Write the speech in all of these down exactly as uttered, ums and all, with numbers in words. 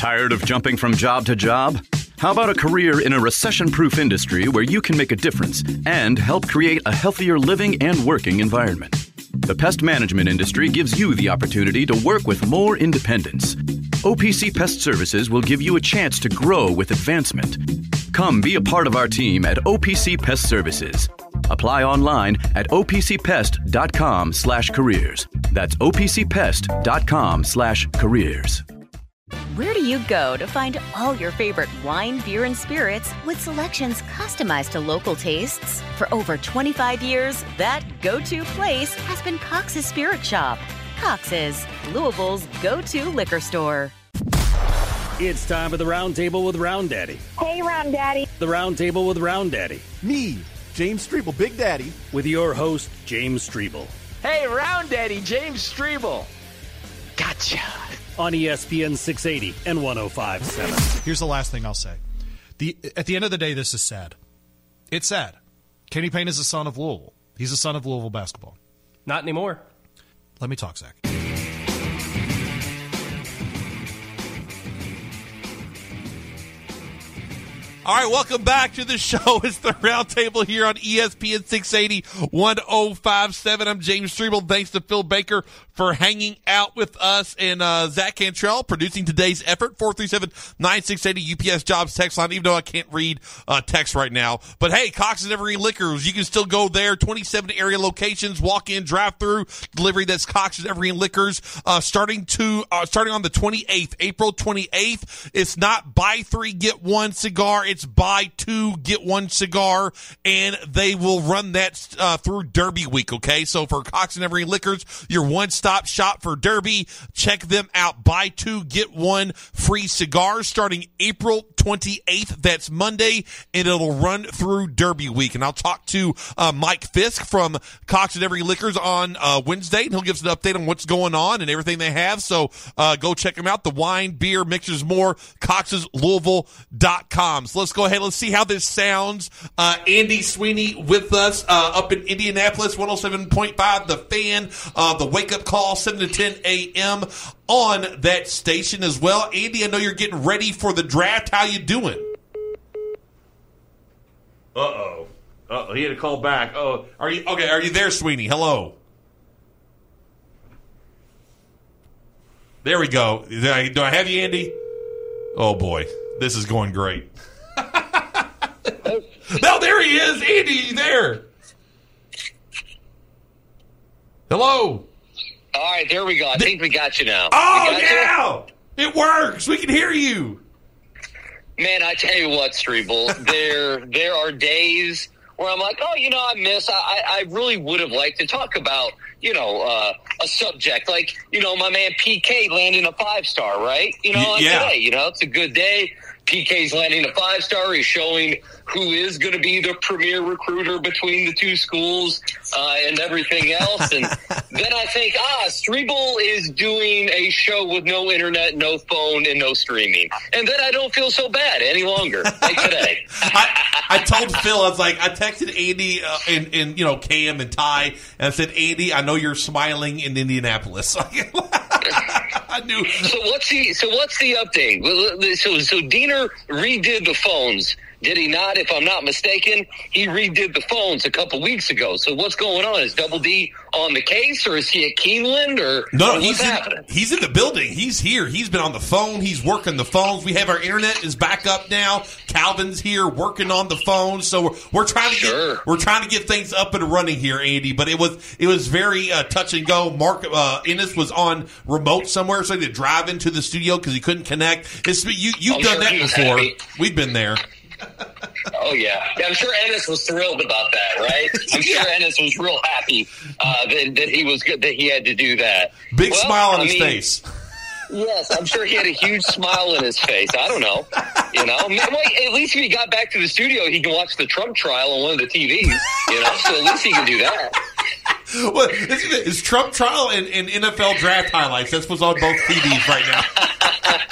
Tired of jumping from job to job? How about a career in a recession-proof industry where you can make a difference and help create a healthier living and working environment? The pest management industry gives you the opportunity to work with more independence. O P C Pest Services will give you a chance to grow with advancement. Come be a part of our team at O P C Pest Services. Apply online at O P C pest dot com slash careers. That's O P C pest dot com slash careers. Where do you go to find all your favorite wine, beer, and spirits with selections customized to local tastes? For over twenty-five years, that go-to place has been Cox's Spirit Shop. Cox's, Louisville's go-to liquor store. It's time for the Round Table with Round Daddy. Hey, Round Daddy. The Round Table with Round Daddy. Me, James Strebel, Big Daddy. With your host, James Strebel. Hey, Round Daddy, James Strebel. Gotcha. On E S P N six eighty and one oh five point seven. Here's the last thing I'll say. The At the end of the day, this is sad. It's sad. Kenny Payne is a son of Louisville. He's a son of Louisville basketball. Not anymore. Let me talk, Zach. All right, welcome back to the show. It's the Round Table here on E S P N six eighty, one oh five point seven. I'm James Strebel. Thanks to Phil Baker for hanging out with us, and uh, Zach Cantrell producing today's effort. four three seven, nine six eight zero U P S Jobs text line, even though I can't read uh, text right now. But hey, Cox's Evergreen Liquors, you can still go there. twenty-seven area locations, walk-in, drive-through delivery. That's Cox's Evergreen Liquors. Uh, starting to uh, starting on the twenty-eighth, April twenty-eighth. It's not buy three get one cigar. It's buy two get one cigar, and they will run that uh, through Derby Week. Okay, so for Cox's Evergreen Liquors, your one-stop shop for Derby. Check them out. Buy two get one free cigars starting April twenty-eighth. That's Monday, and it'll run through Derby Week. And I'll talk to uh, Mike Fisk from Cox's Evergreen Liquors on uh, Wednesday, and he'll give us an update on what's going on and everything they have. So uh, go check them out. The wine, beer, mixers, more. Cox's Louisville dot com. So let's go ahead. Let's see how this sounds. Uh, Andy Sweeney with us uh, up in Indianapolis, one oh seven point five, The Fan, uh, the wake-up call, seven to ten a.m. on that station as well. Andy, I know you're getting ready for the draft. How you doing? Uh-oh. Uh-oh, he had to call back. Oh, are you okay? Are you there, Sweeney? Hello. There we go. Do I, do I have you, Andy? Oh, boy. This is going great. No, there he is. Andy, you there? Hello. All right, there we go. I think we got you now. Oh, yeah. You? It works. We can hear you. Man, I tell you what, Strebel, there there are days where I'm like, oh, you know, I miss. I, I really would have liked to talk about, you know, uh, a subject like, you know, my man P K landing a five-star, right? You know, like yeah. today, you know, it's a good day. P K's landing a five-star. He's showing who is going to be the premier recruiter between the two schools uh, and everything else. And then I think, ah, Strebel is doing a show with no internet, no phone, and no streaming. And then I don't feel so bad any longer, like today. I, I told Phil, I was like, I texted Andy uh, and, and, you know, Cam and Ty, and I said, Andy, I know you're smiling in Indianapolis. I knew. So what's the so what's the update? So so Diener redid the phones, did he not? If I'm not mistaken, he redid the phones a couple weeks ago. So what's going on? Is Double D on the case, or is he at Keeneland, or no? What's He's happening? in, he's in the building. He's here. He's been on the phone. He's working the phones. We have our internet is back up now. Calvin's here working on the phone. So we're, we're trying to sure. get we're trying to get things up and running here, Andy. But it was it was very uh, touch and go. Mark uh, Ennis was on remote somewhere, so he had to drive into the studio because he couldn't connect. It's, you you've I'm done sure that before. Happy. We've been there. Oh, yeah. yeah. I'm sure Ennis was thrilled about that, right? I'm yeah. sure Ennis was real happy uh, that, that he was good, that he had to do that. Big well, smile on I his mean, face. Yes, I'm sure he had a huge smile in his face. I don't know. You know, wait, at least if he got back to the studio, he can watch the Trump trial on one of the T Vs. You know, so at least he can do that. Well, isn't it? It's Trump trial and, and N F L draft highlights. That's what's on both T Vs right now.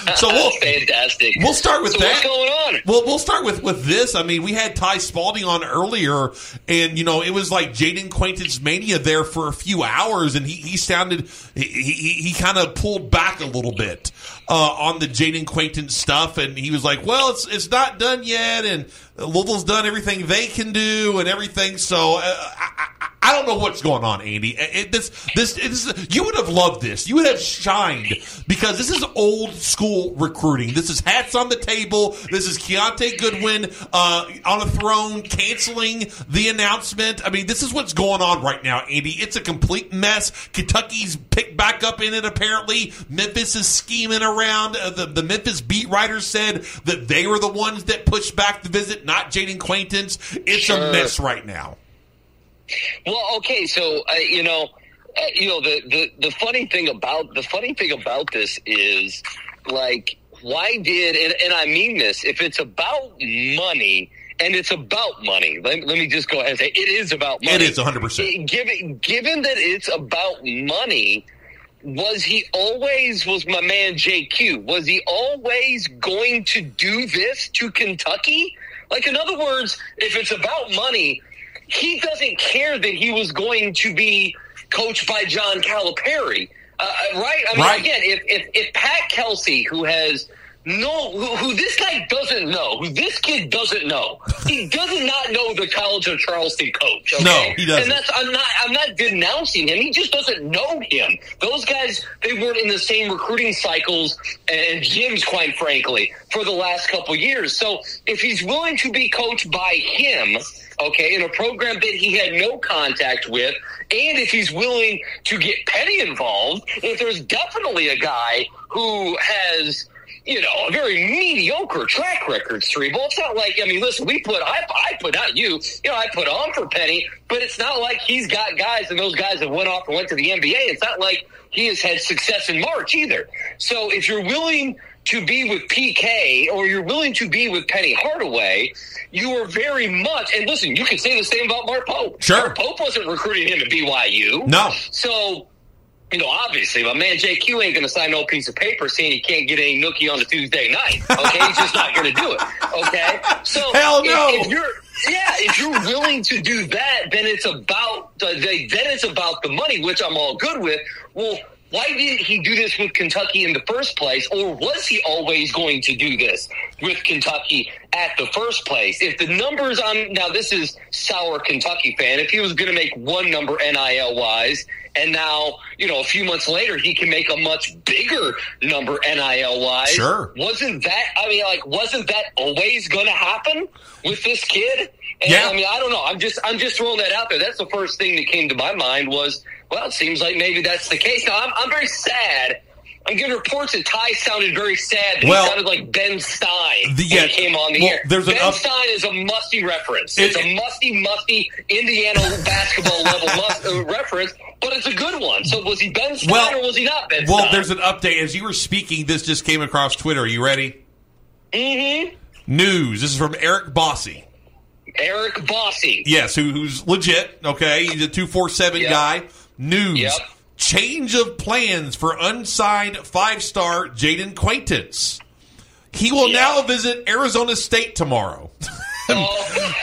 So we'll fantastic. We'll start with so that. What's going on? Well, we'll start with, with this. I mean, we had Ty Spalding on earlier, and you know it was like Jaden Quaintance mania there for a few hours, and he, he sounded he he, he kind of pulled back a little bit uh, on the Jaden Quaintance stuff, and he was like, "Well, it's it's not done yet, and Louisville's done everything they can do, and everything." So uh, I, I, I don't know what's going on, Andy. It, this this this you would have loved this. You would have shined because this is old school recruiting. This is hats on the table. This is Keontae Goodwin uh, on a throne canceling the announcement. I mean, this is what's going on right now, Andy. It's a complete mess. Kentucky's picked back up in it, apparently. Memphis is scheming around. Uh, the, the Memphis beat writers said that they were the ones that pushed back the visit, not Jaden Quaintance. It's Sure. a mess right now. Well, okay, so uh, you know, uh, you know the, the the funny thing about the funny thing about this is like, why did and, and I mean this? If it's about money, and it's about money, let, let me just go ahead and say it is about money. It is one hundred percent. Given given that it's about money, was he always was my man J Q? Was he always going to do this to Kentucky? Like, in other words, if it's about money, he doesn't care that he was going to be coached by John Calipari, uh, right? I mean, right. again, if, if if Pat Kelsey, who has no, who, who this guy doesn't know, who this kid doesn't know, he does not know the College of Charleston coach. Okay? No, he doesn't. And that's I'm not I'm not denouncing him. He just doesn't know him. Those guys, they weren't in the same recruiting cycles and gyms, quite frankly, for the last couple years. So if he's willing to be coached by him, okay, in a program that he had no contact with, and if he's willing to get Penny involved, if there's definitely a guy who has, you know, a very mediocre track record, Cerebral. It's not like, I mean, listen, we put, I, I put, not you, you know, I put on for Penny, but it's not like he's got guys and those guys have went off and went to the N B A. It's not like he has had success in March either. So if you're willing to be with P K or you're willing to be with Penny Hardaway, you are very much, and listen, you can say the same about Mark Pope. Sure. Mark Pope wasn't recruiting him to B Y U. No. So, you know, obviously, my man J Q ain't going to sign no piece of paper saying he can't get any nookie on a Tuesday night. Okay, he's just not going to do it. Okay, so hell no. If, if you're, yeah, if you're willing to do that, then it's about the, then it's about the money, which I'm all good with. Well, why didn't he do this with Kentucky in the first place, or was he always going to do this with Kentucky at the first place? If the numbers on now, this is sour Kentucky fan. If he was going to make one number N I L wise, and now, you know, a few months later he can make a much bigger number N I L wise. Sure, wasn't that? I mean, like, wasn't that always going to happen with this kid? And, yeah. I mean, I don't know. I'm just, I'm just throwing that out there. That's the first thing that came to my mind was, well, it seems like maybe that's the case. Now, I'm, I'm very sad. I'm getting reports that Ty sounded very sad. That well, he sounded like Ben Stein the, when yeah, he came on the well, air. There's Ben an up- Stein is a musty reference. It, it's a musty, musty Indiana basketball level must, uh, reference, but it's a good one. So was he Ben Stein well, or was he not Ben well, Stein? Well, there's an update. As you were speaking, this just came across Twitter. Are you ready? Mm-hmm. News. This is from Eric Bossy. Eric Bossy. Yes, who, who's legit, okay? He's a two forty-seven yep. guy. News. Yep. Change of plans for unsigned five-star Jaden Quaintance. He will yep. now visit Arizona State tomorrow. Oh.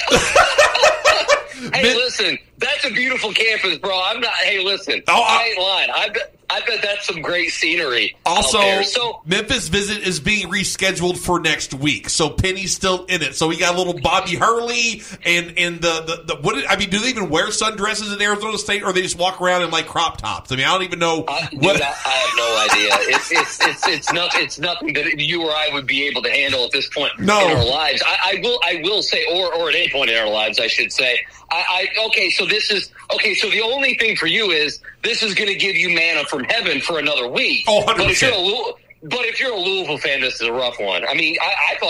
Hey, Mid- listen, that's a beautiful campus, bro. I'm not, hey, listen, oh, I, I ain't lying. I bet, I bet that's some great scenery. Also, out there. So, Memphis visit is being rescheduled for next week, so Penny's still in it. So we got a little Bobby Hurley and and the the, the what? Did, I mean, do they even wear sundresses at Arizona State, or they just walk around in like crop tops? I mean, I don't even know. I, what dude, I, I have no idea. It's it's it's it's not it's nothing that you or I would be able to handle at this point no. in our lives. I, I will I will say, or or at any point in our lives, I should say. I, I okay, so this is okay. So the only thing for you is this is going to give you manna from heaven for another week. Oh, one hundred percent. But if you're a but if you're a Louisville fan, this is a rough one. I mean, I, I thought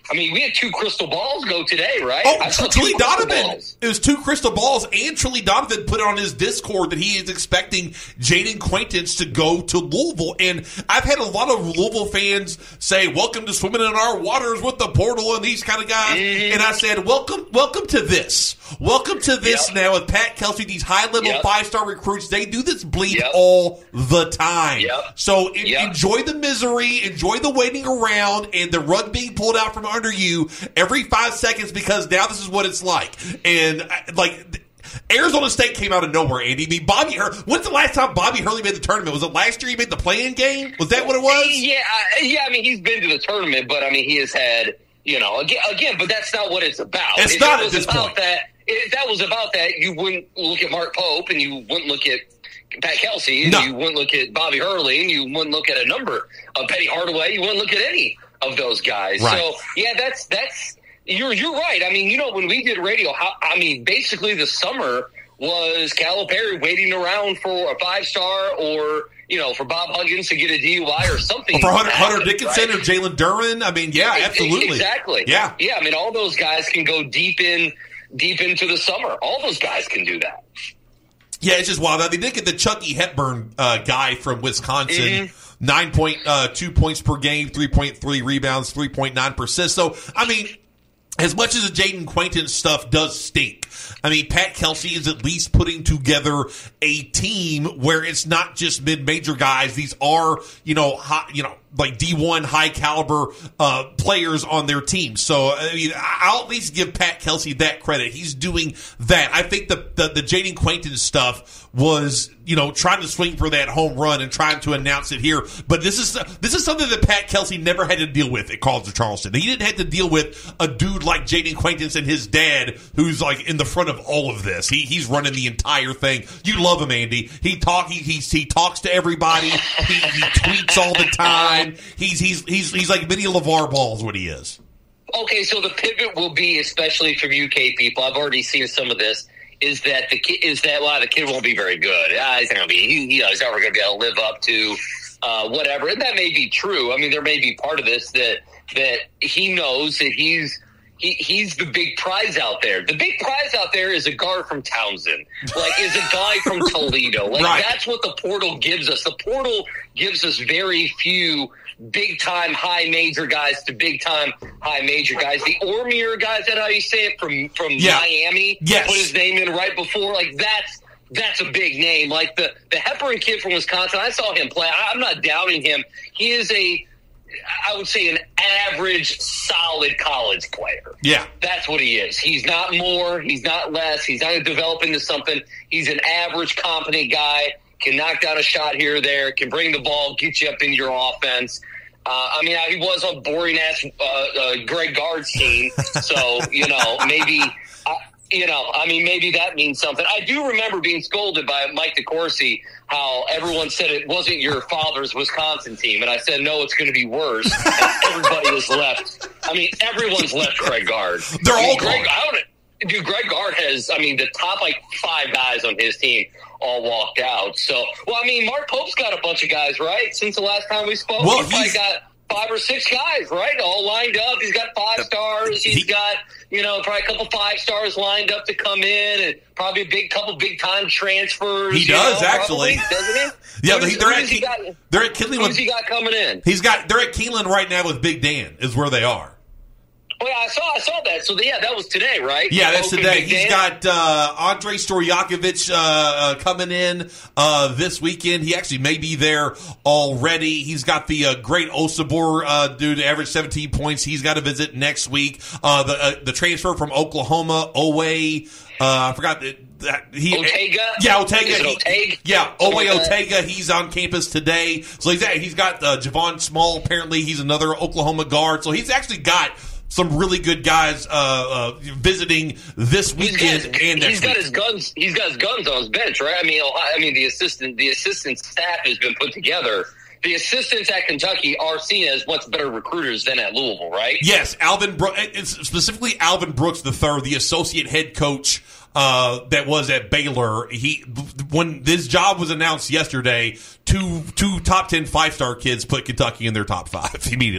I mean, we had two crystal balls go today, right? Oh, I saw Trilly two crystal Donovan. balls. It was two crystal balls, and Trilly Donovan put on his Discord that he is expecting Jaden Quaintance to go to Louisville. And I've had a lot of Louisville fans say, welcome to swimming in our waters with the portal and these kind of guys. Mm-hmm. And I said, welcome welcome to this. Welcome to this yep. now with Pat Kelsey, these high-level yep. five-star recruits. They do this bleed yep. all the time. Yep. So en- yep. enjoy the misery, enjoy the waiting around, and the rug being pulled out from under you every five seconds because now this is what it's like. And, like, Arizona State came out of nowhere, Andy. I mean, Bobby Hurley. When's the last time Bobby Hurley made the tournament? Was it last year he made the play-in game? Was that what it was? Yeah, yeah. I mean, he's been to the tournament, but, I mean, he has had, you know, again, again but that's not what it's about. It's if not it at this about point. That, if that was about that, you wouldn't look at Mark Pope and you wouldn't look at Pat Kelsey and no. you wouldn't look at Bobby Hurley and you wouldn't look at a number of Penny Hardaway. You wouldn't look at any of those guys. Right. So, yeah, that's that's you're you're right. I mean, you know, when we did radio, how, I mean, basically the summer was Calipari waiting around for a five star or you know for Bob Huggins to get a D U I or something. Or for Hunter, happen, Hunter Dickinson right? or Jalen Duren. I mean, yeah, absolutely, exactly. Yeah, yeah. I mean, all those guys can go deep in deep into the summer. All those guys can do that. Yeah, it's just wild. They did get the Chucky Hepburn uh, guy from Wisconsin. Mm-hmm. nine point two points per game, three point three rebounds, three point nine percent. So, I mean, as much as the Jaden Quaintance stuff does stink, I mean, Pat Kelsey is at least putting together a team where it's not just mid-major guys. These are, you know, high, you know, like D one high caliber uh, players on their team. So, I mean, I'll at least give Pat Kelsey that credit. He's doing that. I think the the, the Jaden Quaintance stuff was, you know, trying to swing for that home run and trying to announce it here. But this is this is something that Pat Kelsey never had to deal with at College of Charleston. He didn't have to deal with a dude like Jaden Quaintance and his dad, who's like in the front of all of this. He he's running the entire thing. You love him, Andy. He talk he he, he talks to everybody. He, he tweets all the time. He's he's he's he's like Vinny LeVar Ball is what he is. Okay, so the pivot will be, especially from U K people. I've already seen some of this. Is that the kid? Is that well, the kid won't be very good? Ah, he's not going to be. He, you know, he's never going to be able to live up to uh, whatever. And that may be true. I mean, there may be part of this that that he knows that he's he, he's the big prize out there. The big prize out there is a guard from Townsend, like is a guy from Toledo. Like right. That's what the portal gives us. The portal gives us very few big-time high major guys to big-time high major guys. The Ormier guy, is that how you say it, from, from yeah. Miami? Yes. Put his name in right before. Like, that's that's a big name. Like, the, the Hepburn kid from Wisconsin, I saw him play. I, I'm not doubting him. He is a, I would say, an average, solid college player. Yeah. That's what he is. He's not more. He's not less. He's not going to develop into something. He's an average, competent guy. Can knock down a shot here or there, can bring the ball, get you up in your offense. Uh, I mean, he was a boring-ass uh, uh, Greg Gard's team, so, you know, maybe, uh, you know, I mean, maybe that means something. I do remember being scolded by Mike DeCourcy, how everyone said it wasn't your father's Wisconsin team, and I said, no, it's going to be worse, and everybody is left. I mean, everyone's left Greg Gard. They're I mean, all Greg, gone. I don't, dude, Greg Gard has, I mean, the top, like, five guys on his team all walked out. So, well, I mean, Mark Pope's got a bunch of guys, right? Since the last time we spoke, well, he's probably got five or six guys, right? All lined up. He's got five stars. He's he, got, you know, probably a couple five stars lined up to come in, and probably a big couple big time transfers. He does, know, actually. Probably, doesn't he? Yeah, who's, they're at, he got, they're at Keeneland. Who's he got coming in? He's got, they're at Keeneland right now with Big Dan, is where they are. Oh, yeah, I saw I saw that. So, yeah, that was today, right? Yeah, that's Open today. Big He's Dan? got uh, Andre Stojakovic uh, uh, coming in uh, this weekend. He actually may be there already. He's got the uh, great Osabor uh, dude, average seventeen points. He's got to visit next week. Uh, the uh, the transfer from Oklahoma, Owe, uh, I forgot that. That he, Otega? Yeah, Otega. Is it He, Otega? yeah, Owe Something like Otega. He's on campus today. So he's he's got uh, Javon Small. Apparently, he's another Oklahoma guard. So he's actually got some really good guys uh, uh, visiting this weekend He's got, and next he's got week. his guns. He's got his guns on his bench, right? I mean, I mean, the assistant, the assistant staff has been put together. The assistants at Kentucky are seen as much better recruiters than at Louisville, right? Yes, Alvin. Bro- it's specifically Alvin Brooks the third, the associate head coach uh, that was at Baylor. He when this job was announced yesterday, two two top ten five star kids put Kentucky in their top five immediately.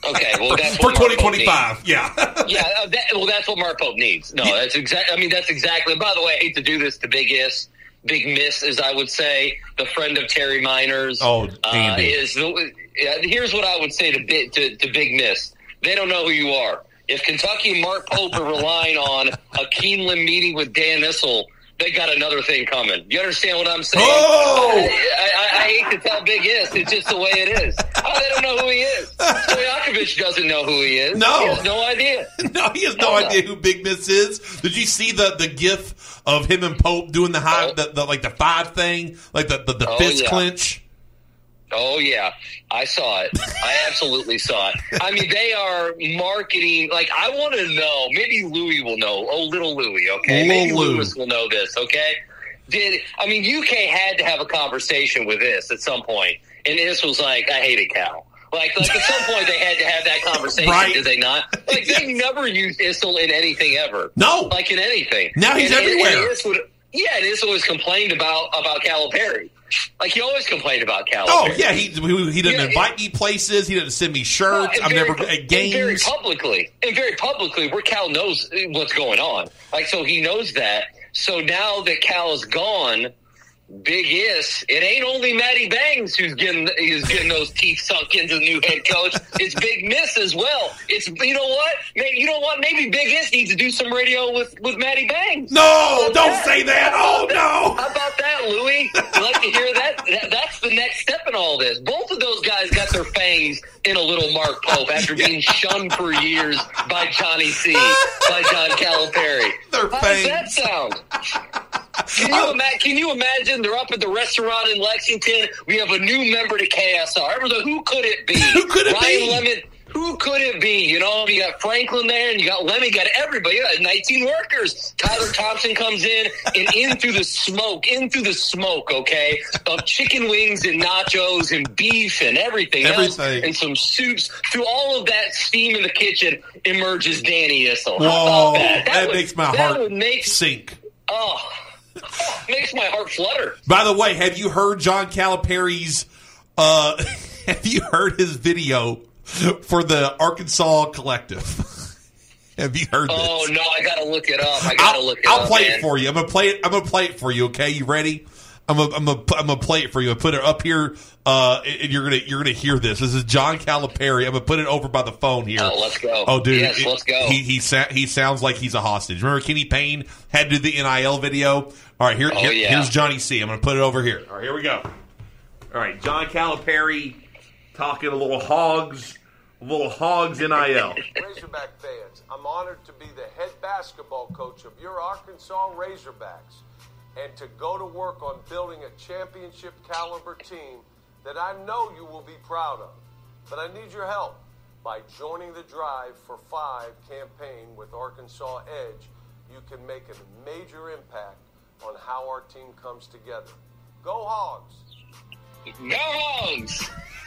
Okay, well that's for what twenty twenty-five. Yeah, yeah. Uh, that, well, that's what Mark Pope needs. No, that's exactly. I mean, that's exactly. By the way, I hate to do this to Big Is, Big Miss, as I would say, the friend of Terry Miners. Oh, uh, is the, uh, here's what I would say to, to to Big Miss. They don't know who you are. If Kentucky and Mark Pope are relying on a Keeneland meeting with Dan Issel, they got another thing coming. You understand what I'm saying? Oh! I, I, I hate to tell Big Is. It's just the way it is. Oh, they don't know who he is. Stojakovic doesn't know who he is. No. He has no idea. No, he has no Hell idea no. who Big Miss is. Did you see the, the gif of him and Pope doing the high, Oh. the, the like the five thing, like the the, the Oh, fist yeah. clinch? Oh, yeah. I saw it. I absolutely saw it. I mean, they are marketing. Like, I want to know. Maybe Louis will know. Oh, little Louis, okay? Little Maybe Lou. Lewis will know this, okay? Did I mean, U K had to have a conversation with this at some point, and this was like, I hated Cal. Like, like at some point they had to have that conversation, Right. did they not? Like, they never used Issel in anything ever. No. Like, in anything. Now he's And- and- everywhere. and Issel- yeah, and Issel always complained about, about Calipari. Like, he always complained about Calipari. Oh yeah, he he, he doesn't Yeah, invite me places. He doesn't send me shirts. And I'm very never pu- at and very games. publicly, and very publicly, where Cal knows what's going on. Like, so he knows that. So now that Cal is gone, Big Is, it ain't only Matty Bangs who's getting who's getting those teeth sunk into the new head coach. It's Big Miss as well. It's you know what? Maybe, you know what? Maybe Big Is needs to do some radio with with Matty Bangs. No, How about don't that? say that. Oh no. How about that, Louis? You like to hear that? that? That's the next step in all this. Both of those guys got their fangs in a little Mark Pope after being shunned for years by Johnny C, by John Calipari. Their How fangs. does that sound? Can you, ima- can you imagine they're up at the restaurant in Lexington? We have a new member to K S R. Everyone's like, who could it be? Who could it Ryan be? Lemon. Who could it be? You know, you got Franklin there, and you got Lemmy, you got everybody. You got nineteen workers. Tyler Thompson comes in, and in through the smoke, in through the smoke, okay, of chicken wings and nachos and beef and everything, else, Everything. and some soups. Through all of that steam in the kitchen emerges Danny Issel. How Whoa, about that? that, would- makes my that heart would make, sink. oh, oh, makes my heart flutter. By the way, have you heard John Calipari's? Uh, have you heard his video for the Arkansas Collective? Have you heard this? Oh no, I gotta look it up. I gotta I'll, look it I'll up. play man. it for you. I'm gonna play it. I'm gonna play it for you. Okay, you ready? I'm gonna, I'm gonna, I'm gonna play it for you. I put it up here, uh, and you're gonna, you're gonna hear this. This is John Calipari. I'm gonna put it over by the phone here. Oh, let's go. Oh, dude, Yes, it- let's go. He he sa- he sounds like he's a hostage. Remember, Kenny Payne had to do the N I L video. All right, here, Oh, here- yeah. here's Johnny C. I'm gonna put it over here. All right, here we go. All right, John Calipari talking a little hogs, a little hogs N I L. Razorback fans, I'm honored to be the head basketball coach of your Arkansas Razorbacks and to go to work on building a championship caliber team that I know you will be proud of. But I need your help by joining the Drive for Five campaign with Arkansas Edge. You can make a major impact on how our team comes together. Go Hogs! Go Hogs!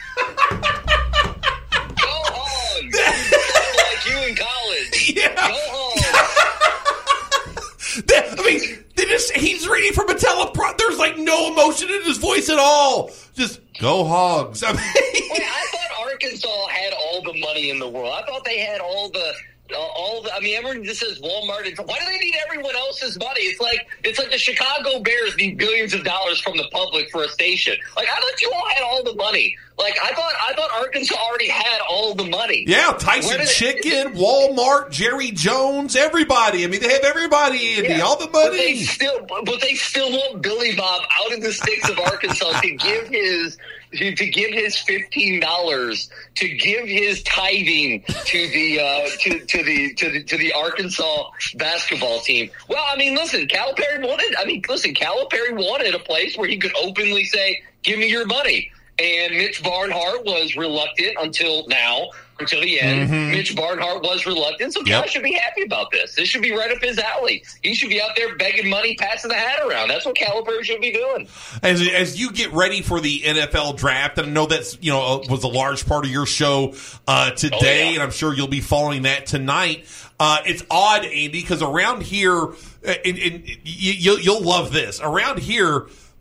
Go Hogs! Sound like you in college. Yeah. Go Hogs! That- I mean, they just he's reading from a telepro. There's like no emotion in his voice at all. Just go Hogs. I mean, Wait, I thought Arkansas had all the money in the world. I thought they had all the. Uh, all the, I mean, everyone just says Walmart. And, why do they need everyone else's money? It's like it's like the Chicago Bears need billions of dollars from the public for a station. Like, I thought you all had all the money. Like, I thought I thought Arkansas already had all the money. yeah, Where Tyson did it- Chicken, Walmart, Jerry Jones, everybody. I mean, they have everybody, Andy, Yeah, all the But they money. still, but they still want Billy Bob out of the sticks of Arkansas to give his to, to give his fifteen dollars, to give his tithing to the uh, to to the to the to the Arkansas basketball team. Well, I mean, listen, Calipari wanted. I mean, listen, Calipari wanted a place where he could openly say, "Give me your money." And Mitch Barnhart was reluctant until now, until the end. Mm-hmm. Mitch Barnhart was reluctant, so Cal Yep. should be happy about this. This should be right up his alley. He should be out there begging money, passing the hat around. That's what Calipari should be doing. As as you get ready for the N F L draft, and I know that's you know was a large part of your show uh, today, Oh, yeah. and I'm sure you'll be following that tonight. Uh, it's odd, Andy, because around here, and, and you, you'll, you'll love this. Around here,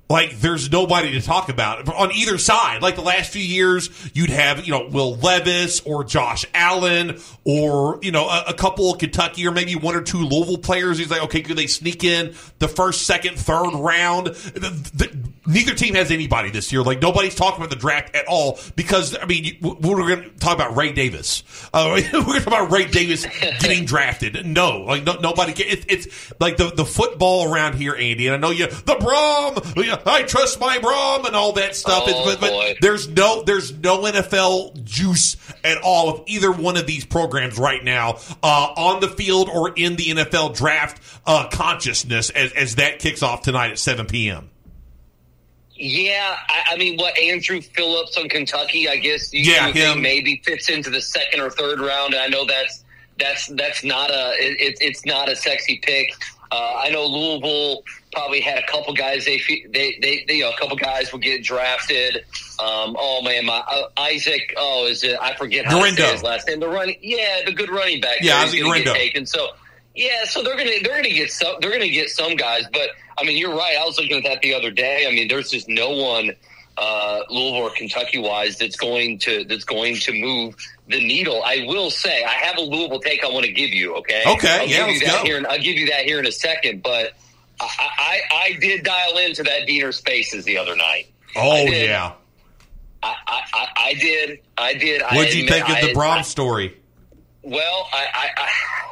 like there's nobody to talk about on either side. Like the last few years, you'd have, you know, Will Levis or Josh Allen or, you know, a, a couple of Kentucky or maybe one or two Louisville players. He's like, okay, could they sneak in the first, second, third round? The, the, neither team has anybody this year. Like nobody's talking about the draft at all because, I mean, we're going to talk about Ray Davis. Uh, we're going to talk about Ray Davis getting drafted. No, like no, nobody. It, it's like the, the football around here, Andy, and I know you, the Brom, you I trust my Brom and all that stuff. Oh, but, but there's no there's no N F L juice at all of either one of these programs right now uh, on the field or in the N F L draft uh, consciousness as, as that kicks off tonight at seven p.m. Yeah, I, I mean, what, Andrew Phillips on Kentucky, I guess you yeah, would think maybe fits into the second or third round. And I know that's that's that's not a it, it's not a sexy pick. Uh, I know Louisville probably had a couple guys. They, they, they, they you know, a couple guys will get drafted. Um, oh man, my uh, Isaac. Oh, is it? I forget how Dorindo. to say his last name. The running, yeah, the good running back. Yeah, Isaac Dorindo. Taken. So, yeah, so they're gonna they're gonna get some they're gonna get some guys. But I mean, you're right. I was looking at that the other day. I mean, there's just no one uh, Louisville or Kentucky wise that's going to that's going to move the needle. I will say I have a Louisville take I want to give you. Okay. Okay. I'll yeah. Give you Let's that go. here in, I'll give you that here in a second. But I, I, I did dial into that Diener Spaces the other night. Oh I yeah. I, I, I did. I did. What did you think of I, the Brom I, story? Well, I, I, I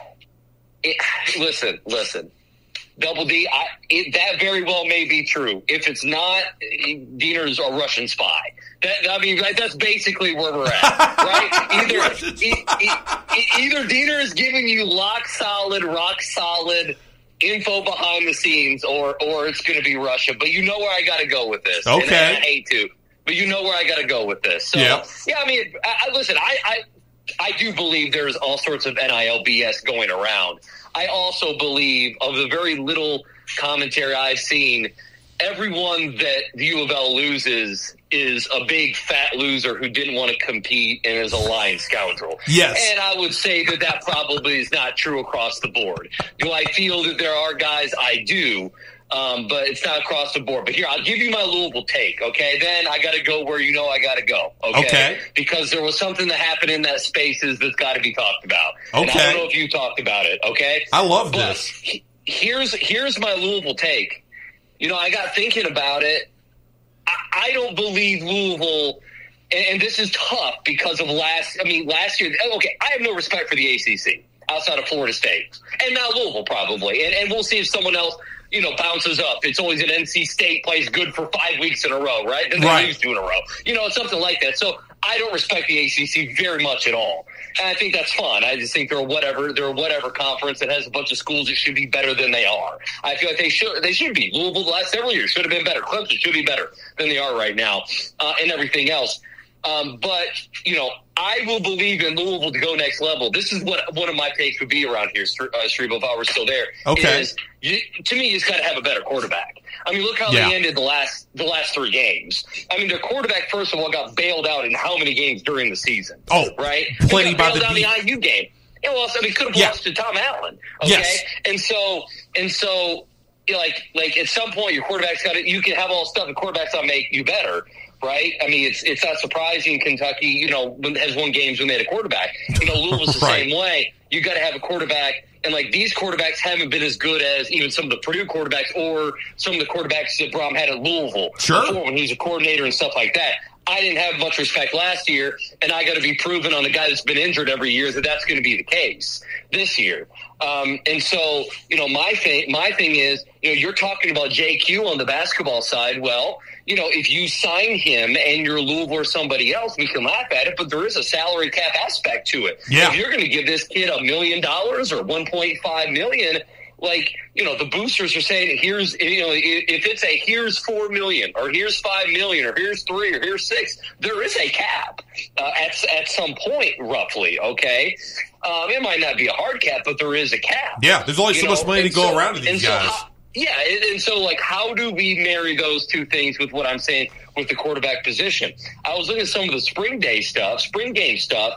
it, listen, listen. Double D, I, it, that very well may be true. If it's not, Diener's a Russian spy. That, I mean, like, that's basically where we're at, right? Either e, e, e, either Diener is giving you lock solid, rock solid info behind the scenes, or or it's going to be Russia. But you know where I got to go with this. Okay, and I hate to, but you know where I got to go with this. So, yep. yeah, I mean, I, I, listen, I, I I do believe there's all sorts of N I L B S going around. I also believe, of the very little commentary I've seen, everyone that the U of L loses is a big fat loser who didn't want to compete and is a lying scoundrel. Yes. And I would say that that probably is not true across the board. Do I feel that there are guys? I do. Um, but it's not across the board. But here, I'll give you my Louisville take, okay? Then I got to go where you know I got to go, okay? Okay. Because there was something that happened in that Spaces that's got to be talked about. Okay. And I don't know if you talked about it, okay? I love but this. He, here's here's my Louisville take. You know, I got thinking about it. I, I don't believe Louisville, and, and this is tough because of last, I mean, last year, okay, I have no respect for the A C C outside of Florida State. And now Louisville probably. And, and we'll see if someone else, you know, bounces up. It's always an N C State plays good for five weeks in a row, right? Then they right. lose two in a row. You know, it's something like that. So I don't respect the A C C very much at all. And I think that's fun. I just think they're whatever they're whatever conference that has a bunch of schools that should be better than they are. I feel like they should they should be. Louisville the last several years should have been better. Clemson should be better than they are right now, uh, and everything else. Um, but, you know, I will believe in Louisville to go next level. This is what one of my takes would be around here, uh, Strebo, if I were still there. Okay. Is you, to me, you just got to have a better quarterback. I mean, look how yeah. they ended the last the last three games. I mean, their quarterback, first of all, got bailed out in how many games during the season? Oh, right? plenty He got by bailed the out in deep. the I U game. Yeah, well, I mean, could have yeah. lost to Tom Allen. Okay, yes. and so and so, you know, like like at some point, your quarterback's got to. You can have all stuff, the quarterback's not make you better. Right? I mean, it's it's not surprising Kentucky, you know, has won games when they had a quarterback. You know, Louisville's the right. same way. You got to have a quarterback, and like these quarterbacks haven't been as good as even some of the Purdue quarterbacks or some of the quarterbacks that Brom had at Louisville sure. before when he was a coordinator and stuff like that. I didn't have much respect last year, and I got to be proven on the guy that's been injured every year that that's going to be the case this year. Um, and so, you know, my thing, my thing is, you know, you're talking about J Q on the basketball side. Well, you know, if you sign him and you're Louisville or somebody else, we can laugh at it, but there is a salary cap aspect to it. Yeah. If you're going to give this kid a million dollars or one point five million, like, you know, the boosters are saying, here's, you know, if it's a here's four million or here's five million or here's three or here's six, there is a cap uh, at at some point, roughly. Okay, um, it might not be a hard cap, but there is a cap. Yeah, there's only you so know? much money and to go so, around to these so guys. How, yeah, and, and so like, how do we marry those two things with what I'm saying with the quarterback position? I was looking at some of the spring day stuff, spring game stuff.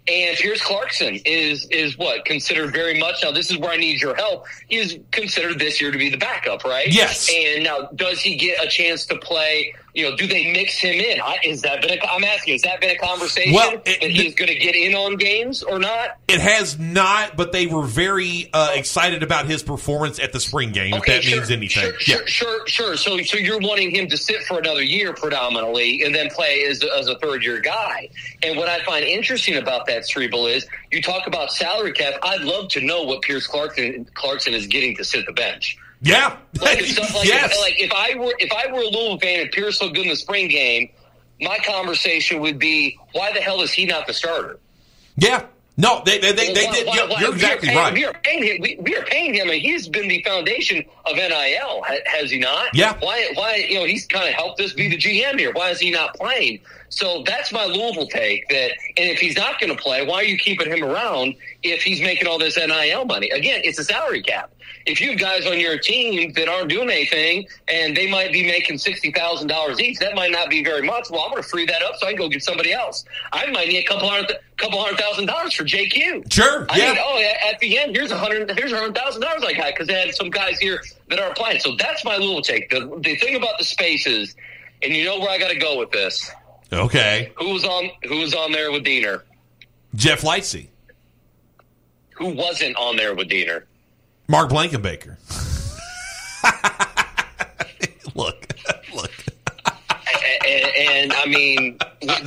And Pierce Clarkson is is what considered very much. Now, this is where I need your help. He is considered this year to be the backup, right? Yes. And now, does he get a chance to play? You know, do they mix him in? I, is that been? A, I'm asking. Has that been a conversation well, it, that he's going to get in on games or not? It has not, but they were very uh, excited about his performance at the spring game. Okay, if that sure, means anything. Sure, yeah. sure, sure. So, so you're wanting him to sit for another year predominantly, and then play as as a third year guy. And what I find interesting about that, Strebel, is you talk about salary cap. I'd love to know what Pierce Clarkson Clarkson is getting to sit the bench. Yeah. Like, if, like, yes. if, like if I were if I were a Louisville fan and Pierce looked good in the spring game, my conversation would be, why the hell is he not the starter? Yeah. No, they they, they, they why, did. Why, You're, why, you're we exactly are paying, right. We are paying him. We, we are paying him, and he's been the foundation of N I L. Has he not? Yeah. Why? Why? You know, he's kind of helped us be the G M here. Why is he not playing? So that's my Louisville take. That, and if he's not going to play, why are you keeping him around if he's making all this N I L money? Again, it's a salary cap. If you have guys on your team that aren't doing anything and they might be making sixty thousand dollars each, that might not be very much. Well, I'm going to free that up so I can go get somebody else. I might need a couple hundred, couple hundred thousand dollars for J Q. Sure. I yeah. mean, oh, at the end, here's a hundred, here's a hundred thousand dollars I got because they had some guys here that aren't playing. So that's my little take. The, the thing about the spaces, and you know where I got to go with this. Okay. Who was on? Who was on there with Diener? Jeff Lightsey. Who wasn't on there with Diener? Mark Blankenbaker. look, look. and, and I mean,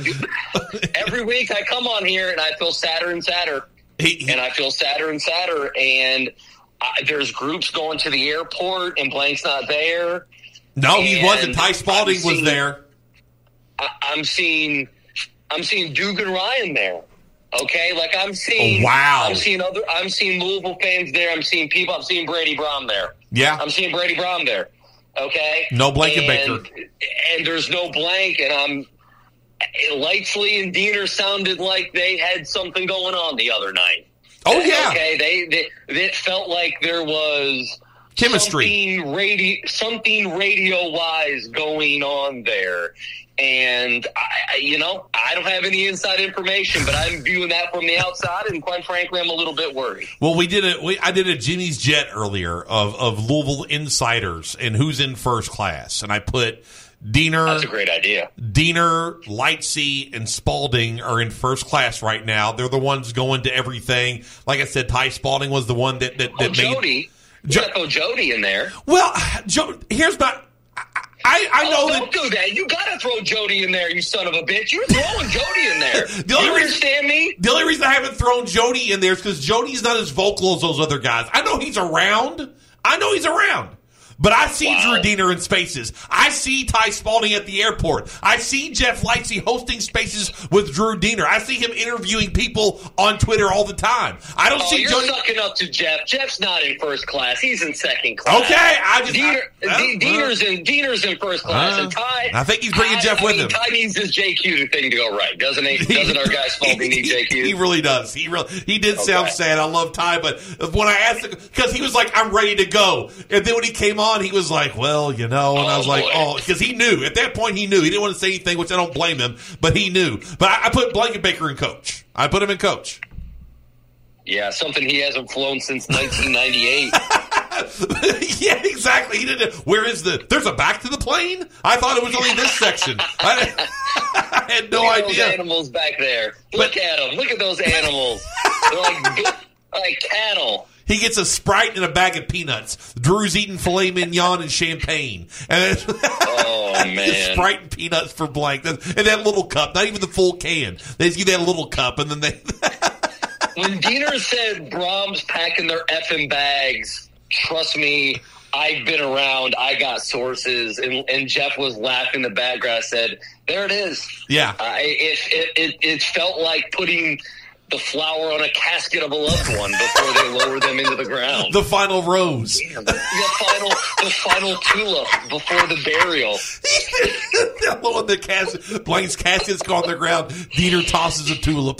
every week I come on here and I feel sadder and sadder, he, he, and I feel sadder and sadder. And I, there's groups going to the airport, and Blank's not there. No, he and wasn't. Ty Spalding seeing, was there. I, I'm seeing, I'm seeing Dugan Ryan there. Okay, like I'm seeing. Oh, wow. I'm seeing other. I'm seeing Louisville fans there. I'm seeing people. I'm seeing Brady Brown there. Yeah. I'm seeing Brady Brown there. Okay. No Blankenbaker. And, and there's no blank, and I'm. Lightsley and Diener sounded like they had something going on the other night. Oh yeah. Okay. They. They. It felt like there was chemistry, something radio, something radio wise going on there. And, I, you know, I don't have any inside information, but I'm viewing that from the outside, and quite frankly, I'm a little bit worried. Well, we did a, we, I did a Jimmy's Jet earlier of, of Louisville insiders and who's in first class, and I put Diener. That's a great idea. Diener, Lightsey, and Spalding are in first class right now. They're the ones going to everything. Like I said, Ty Spalding was the one that, that, that oh, made Jody. You jo- got to throw Jody in there. Well, Joe, here's my... I, I know oh, that. Don't do that. You got to throw Jody in there, you son of a bitch. You're throwing Jody in there. the only you reason, understand me? The only reason I haven't thrown Jody in there is because Jody's not as vocal as those other guys. I know he's around. I know he's around. But I see Wow. Drew Diener in spaces. I see Ty Spalding at the airport. I see Jeff Lightsey hosting spaces with Drew Diener. I see him interviewing people on Twitter all the time. I don't Oh, see you're Jody. sucking up to Jeff. Jeff's not in first class. He's in second class. Okay, I just Diener, I, well, D- Diener's in Diener's in first class, uh, and Ty. I think he's bringing I, Jeff I with mean, him. Ty needs his J Q thing to go right, doesn't he? Doesn't our guy Spalding need J Q? He really does. He really he did sound Okay. sad. I love Ty, but when I asked him, because he was like, "I'm ready to go," and then when he came on, he was like, "Well, you know," and Oh, I was like, boy. "Oh," because he knew at that point. He knew he didn't want to say anything, which I don't blame him, but he knew. But I, I put Blankenbaker in coach. I put him in coach. Yeah, something he hasn't flown since nineteen ninety-eight. Yeah, exactly. He didn't. Where is the? There's a back to the plane. I thought it was only this section. I, I had no Look at idea. those animals back there. Look at them. Look at those animals. They're like like cattle. He gets a Sprite and a bag of peanuts. Drew's eating filet mignon and champagne. And then, Oh, man. Sprite and peanuts for Blank. And that little cup, not even the full can. They just give that little cup, and then they... When Diener said Brahms packing their effing bags, trust me, I've been around. I got sources. And, and Jeff was laughing in the background. I said, there it is. Yeah. Uh, it, it, it, it felt like putting the flower on a casket of a loved one before they lower them into the ground. The final rose. the, the final, the final tulip before the burial. That little the casket, Blank's casket's gone on the ground. Diener tosses a tulip.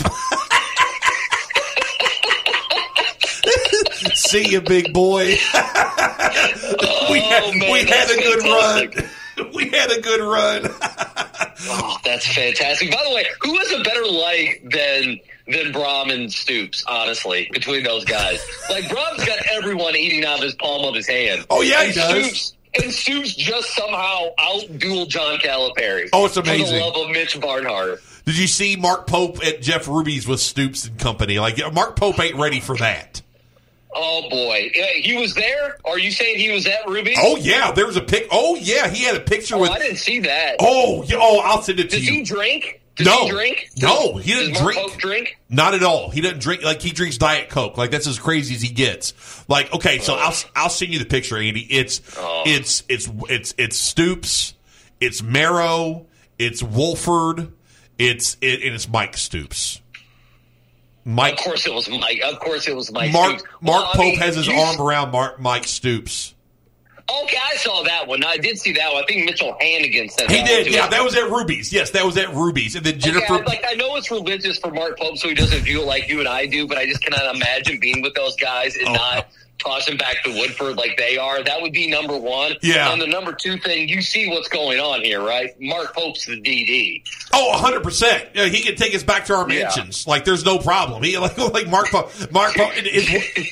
See you, big boy. we had, Oh, man, we had that's a good fantastic. run. We had a good run. Oh, that's fantastic. By the way, who has a better like than than Brom and Stoops, honestly, between those guys. Like, Brom's got everyone eating out of his palm of his hand. Oh, yeah, he and does. Stoops, and Stoops just somehow out-dueled John Calipari. Oh, it's amazing. For the love of Mitch Barnhart. Did you see Mark Pope at Jeff Ruby's with Stoops and company? Like, Mark Pope ain't ready for that. Oh, boy. He was there? Are you saying he was at Ruby's? Oh, yeah. There was a pic. Oh, yeah. He had a picture oh, with. I didn't see that. Oh, yeah. Oh, I'll send it to Does you. he drink? Does no. he drink? Does, no, he doesn't does Mark drink. Pope drink? Not at all. He doesn't drink. Like, he drinks Diet Coke. Like, that's as crazy as he gets. Like, okay, so oh. I'll I'll send you the picture, Andy. It's oh. it's it's it's it's Stoops. It's Marrow. It's Wolford. It's it, and it's Mike Stoops. Mike. Of course it was Mike. Of course it was Mike Mark, Stoops. Mark well, Pope I mean, has his you, arm around Mark, Mike Stoops. Okay, I saw that one. I did see that one. I think Mitchell Hannigan said he that did. one Yeah, too. that was at Ruby's. Yes, that was at Ruby's. And then Jennifer. Okay, I, like I know it's religious for Mark Pope, so he doesn't view it like you and I do. But I just cannot imagine being with those guys and oh, not no. tossing back to Woodford like they are. That would be number one. Yeah. And the number two thing, you see what's going on here, right? Mark Pope's the D D. Oh, one hundred percent. Yeah, he can take us back to our Yeah. mansions. Like, there's no problem. He like like Mark Pope. Mark Pope is.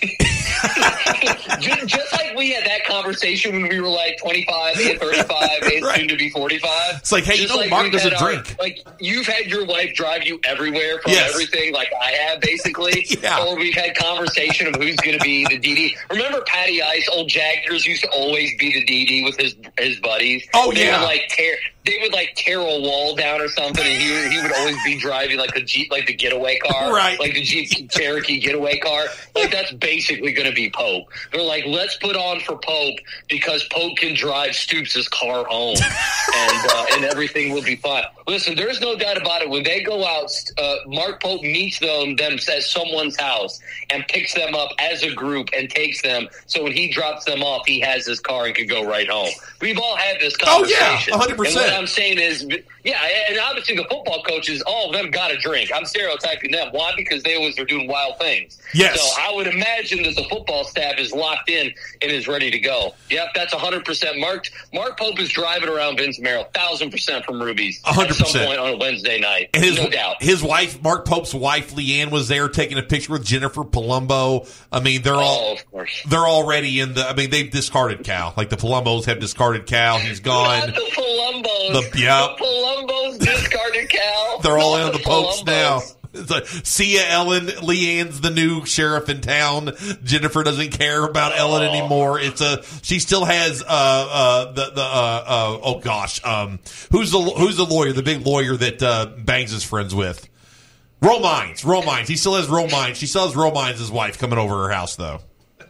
just, just like we had that conversation when we were like twenty-five and thirty-five and Right. soon to be forty-five. It's like, hey, just you know, like Mark we've doesn't had our- drink. Like, you've had your wife drive you everywhere from Yes. everything, like I have, basically. Yeah. Or we've had conversation of who's going to be the D D. Remember Patty Ice, old Jaggers, used to always be the D D with his his buddies. Oh, they yeah. Would, like, tear, they would, like, tear a wall down or something, and he, would- he would always be driving, like, the Jeep, like the getaway car. Right. Like the Jeep Cherokee getaway car. Like, that's basically going to be Pope. They're like, let's put on for Pope because Pope can drive Stoops' car home, and uh, and everything will be fine. Listen, there's no doubt about it. When they go out, uh, Mark Pope meets them, them at someone's house and picks them up as a group and takes them. So when he drops them off, he has his car and can go right home. We've all had this Oh, conversation. yeah, one hundred percent. And what I'm saying is, yeah, and obviously the football coaches, all of them got a drink. I'm stereotyping them. Why? Because they always are doing wild things. Yes. So I would imagine that the football staff is locked in and is ready to go. Yep, that's one hundred percent. Mark Mark Pope is driving around Vince Merrill, one thousand percent from Ruby's one hundred percent. at some point on a Wednesday night. And his, no doubt. His wife, Mark Pope's wife, Leanne, was there taking a picture with Jennifer Palumbo. I mean, they're all oh, of course. they're already in the. I mean, they've discarded Cal. Like the Palumbos have discarded Cal. He's gone. Not the Palumbos. The, yeah. the Palumbos discarded Cal. They're all Not in the, the Popes Palumbos. now. It's like, see ya, Ellen. Leanne's the new sheriff in town. Jennifer doesn't care about Ellen Oh. anymore. It's a she still has uh uh the the uh, uh oh gosh um who's the who's the lawyer the big lawyer that uh, Bangs is friends with. Romines, Romines. He still has Romines. She still has Romines' wife coming over her house though.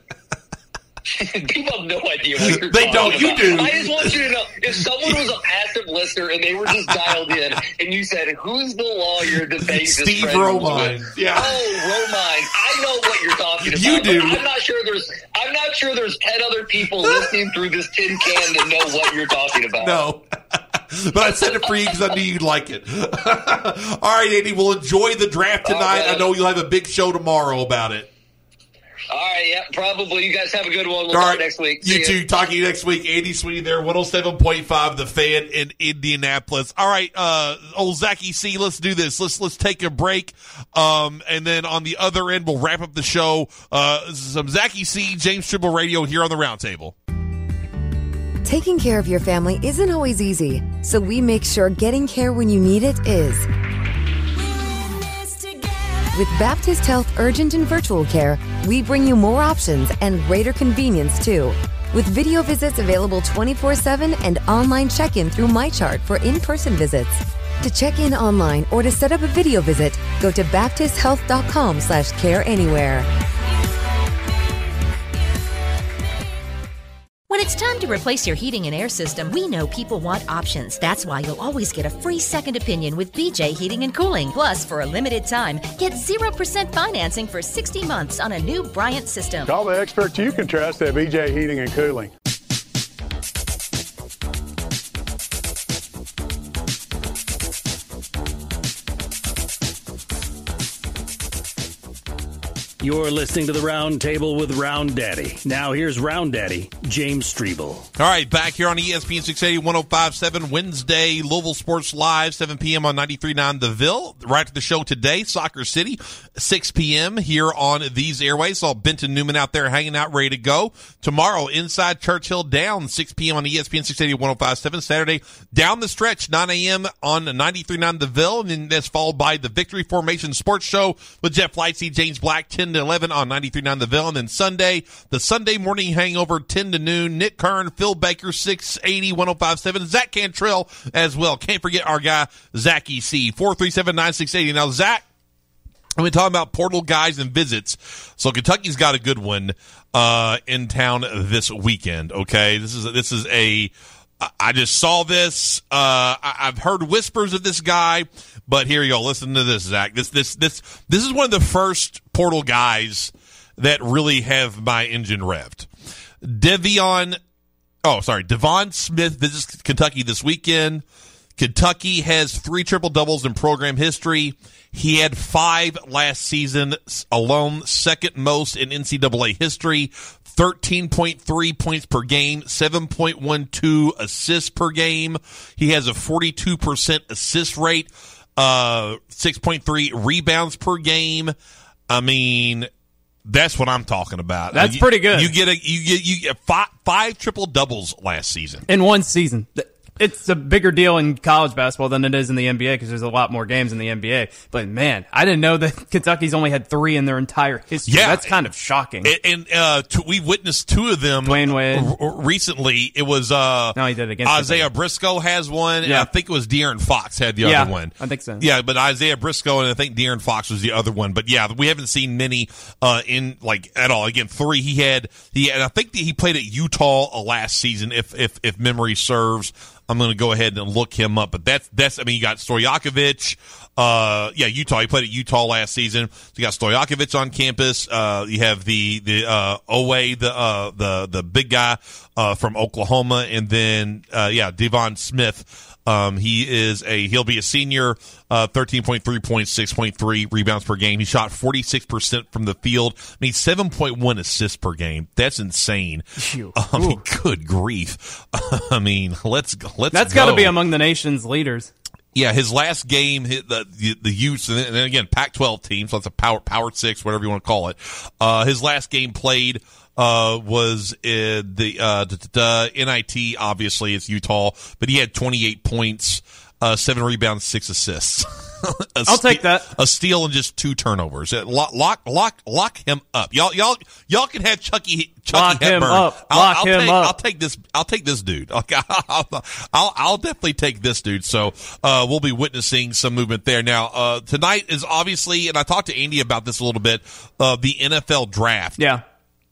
People have no idea what you're They talking don't. You about. do. I just want you to know, if someone was a passive listener and they were just dialed in and you said, who's the lawyer that Bangs is Steve friends Romine. with? Yeah. Oh, Romine. I know what you're talking about. You do. But I'm not sure there's I'm not sure there's ten other people listening through this tin can that know what you're talking about. No. But I said it for you because I knew you'd like it. All right, Andy, we'll enjoy the draft tonight. Oh, I know you'll have a big show tomorrow about it. All right, yeah, probably. You guys have a good one. We'll All talk right. next week. You See ya. too. Talking to you next week. Andy Sweeney there, one oh seven point five The Fan in Indianapolis. All right, uh, old Zachy C, let's do this. Let's let's take a break. Um, and then on the other end, we'll wrap up the show. Uh, some Zachy C, James Tribble Radio here on the Roundtable. Taking care of your family isn't always easy, so we make sure getting care when you need it is. With Baptist Health Urgent and Virtual Care, we bring you more options and greater convenience, too. With video visits available twenty-four seven and online check-in through MyChart for in-person visits. To check in online or to set up a video visit, go to baptist health dot com slash care anywhere. When it's time to replace your heating and air system, we know people want options. That's why you'll always get a free second opinion with B J Heating and Cooling. Plus, for a limited time, get zero percent financing for sixty months on a new Bryant system. Call the experts you can trust at B J Heating and Cooling. You're listening to the Round Table with Round Daddy. Now here's Round Daddy, James Strebel. All right, back here on E S P N six eighty, one oh five point seven, Wednesday, Louisville Sports Live, seven p.m. on ninety-three point nine The Ville. Right to the show today, Soccer City, six p.m. here on these airways. Saw Benton Newman out there hanging out, ready to go. Tomorrow, inside Churchill Down, six p.m. on E S P N six eighty, one oh five point seven. Saturday, down the stretch, nine a.m. on ninety-three point nine The Ville. And then that's followed by the Victory Formation Sports Show with Jeff Lightsey, James Black, ten to eleven on ninety-three point nine The Ville. And then Sunday, the Sunday morning hangover, ten to noon. Nick Kern, Phil Baker, six eighty, one oh five point seven. Zach Cantrell as well. Can't forget our guy, Zach E C, four three seven, nine six eight zero. Now, Zach, we're talking about portal guys and visits. So Kentucky's got a good one uh, in town this weekend, okay? This is, this is a... I just saw this. Uh, I, I've heard whispers of this guy, but here you go. Listen to this, Zach. This, this, this, this is one of the first portal guys that really have my engine revved. Devion, oh, sorry, Devon Smith visits Kentucky this weekend. Kentucky has three triple doubles in program history. He had five last season alone, second most in N C double A history. thirteen point three points per game, seven point one two assists per game. He has a forty-two percent assist rate, uh, six point three rebounds per game. I mean, that's what I'm talking about. That's you, pretty good. You get a you get you get five, five triple doubles last season in one season. It's a bigger deal in college basketball than it is in the N B A because there's a lot more games in the N B A. But, man, I didn't know that Kentucky's only had three in their entire history. Yeah. That's kind of shocking. And, and uh, t- we witnessed two of them Dwayne Wade. R- recently. It was uh, no, he did it against Isaiah Kentucky. Briscoe has one, and yeah. I think it was De'Aaron Fox had the yeah, other one. I think so. Yeah, but Isaiah Briscoe and I think De'Aaron Fox was the other one. But, yeah, we haven't seen many uh, in, like, at all. Again, three he had. He had, I think that he played at Utah uh, last season, if if if memory serves. I'm going to go ahead and look him up, but that's that's. I mean, you got Stojakovic. Uh, yeah, Utah. He played at Utah last season. So you got Stojakovic on campus. Uh, you have the the uh, Owe, the uh, the the big guy uh, from Oklahoma, and then uh, yeah, Devon Smith. Um, he is a he'll be a senior. Uh, thirteen point three points, six point three rebounds per game. He shot forty-six percent from the field. I mean, seven point one assists per game. That's insane. I mean, good grief. I mean, let's let's. That's got to be among the nation's leaders. Yeah, his last game, hit the the, the Utes, and then again, Pac twelve team, so it's a power power six, whatever you want to call it. Uh, his last game played uh, was in the uh, da, da, da, N I T. Obviously, it's Utah, but he had twenty-eight points, uh, seven rebounds, six assists. I'll ste- take that. A steal and just two turnovers. Lock, lock, lock, lock him up. Y'all, y'all, y'all can have Chucky, Chucky lock Hepburn. Him up. I'll, lock I'll him take, up. I'll take this. I'll take this dude. I'll, I'll, I'll definitely take this dude. So, uh, we'll be witnessing some movement there. Now, uh, tonight is obviously, and I talked to Andy about this a little bit, uh, the N F L draft. Yeah.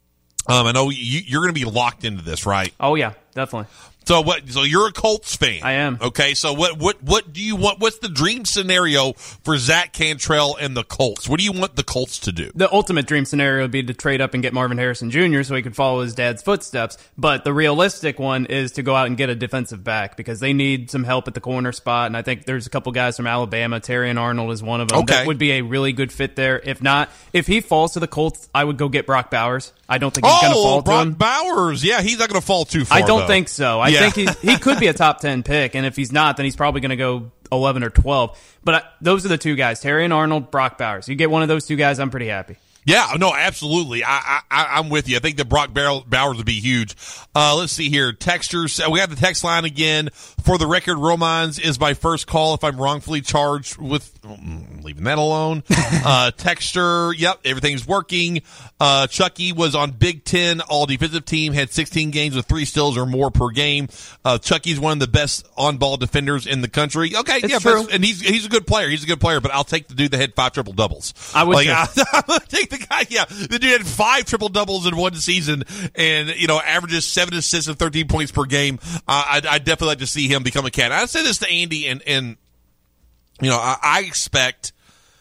Um, I know you, you're going to be locked into this, right? Oh yeah, definitely. So what? So you're a Colts fan. I am. Okay. So what? What? What do you want? What's the dream scenario for Zach Cantrell and the Colts? What do you want the Colts to do? The ultimate dream scenario would be to trade up and get Marvin Harrison Junior so he could follow his dad's footsteps. But the realistic one is to go out and get a defensive back because they need some help at the corner spot. And I think there's a couple guys from Alabama. Terrion Arnold is one of them. Okay. That would be a really good fit there. If not, if he falls to the Colts, I would go get Brock Bowers. I don't think he's oh, going to fall Brock to him. Bowers. Yeah, he's not going to fall too far. I don't though. think so. I yeah. think he he could be a top ten pick, and if he's not, then he's probably going to go eleven or twelve. But I, those are the two guys, Terrion Arnold, Brock Bowers. You get one of those two guys, I'm pretty happy. Yeah, no, absolutely. I, I, I'm with you. I think that Brock Bowers would be huge. Uh, let's see here. Texters. We have the text line again. For the record, Romans is my first call if I'm wrongfully charged with mm, leaving that alone. uh, Texter. Yep, everything's working. Uh, Chucky was on Big Ten all defensive team, had sixteen games with three steals or more per game. Uh, Chucky's one of the best on-ball defenders in the country. Okay, it's yeah, true. But, and he's he's a good player. He's a good player, but I'll take the dude that had five triple doubles. I would like, I, I'm gonna take the guy. Yeah, the dude had five triple doubles in one season, and you know averages seven assists and thirteen points per game. Uh, I'd, I'd definitely like to see him become a cat. I say this to Andy, and and you know I, I expect.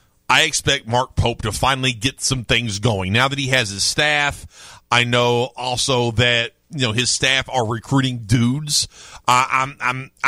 I expect Mark Pope to finally get some things going now that he has his staff. I know also that you know his staff are recruiting dudes. Uh, I'm I'm I'm